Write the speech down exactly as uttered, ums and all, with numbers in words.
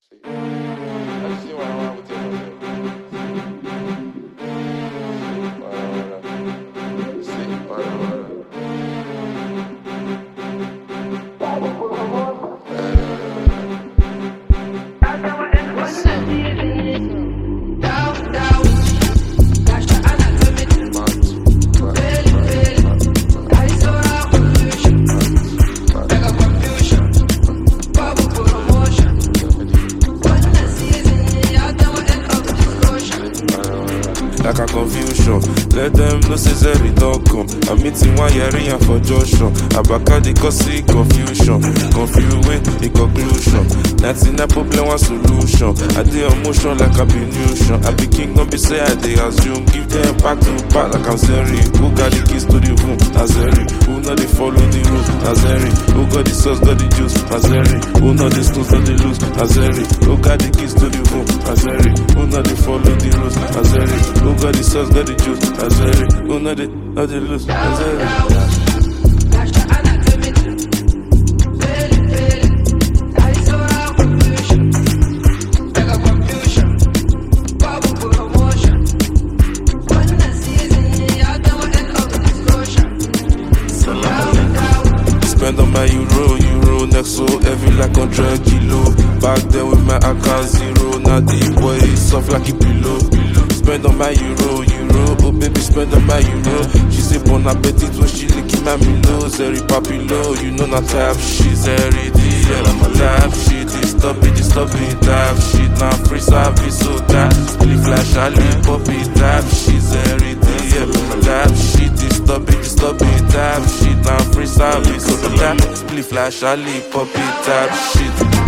See, I see what I want with you. See, what I want. Like a confusion, let them know say Zeri don't come. I'm meeting one year in for Joshua. Abaka the cause confusion, confuse with the conclusion. ninety-nine problem one solution. I did emotion like I be nution. I be king, don't be say I dey assume. Give them back to back like I'm Zeri. Who got the keys to the room? Nazeri. Who know they follow the rules? Nazeri. Who got the sauce, got the juice? Nazeri. Who know the stones, got the loose? Nazeri. Who got the keys to the room? Nazeri. Who know they follow the rules? Nazeri. Who got the sauce, got the juice? Nazeri. Who know they, know they loose? Nazeri. Spend on my euro, euro next so heavy like one hundred kilo. Back then with my account zero, now the boy is soft like a pillow. Spend on my euro, euro, oh baby spend on my euro. She say bon appetit when she licking my pillow. Zeri papilo, you know not type shit. Zeri D L, I'm a type shit. Stop it, stop it, type shit. Now free service, so that split flash, I leave poppy type shit. Zeri D L, I'm a type shit. Stop it, stop it, type shit. Now free service, so that split flash, I leave poppy type shit.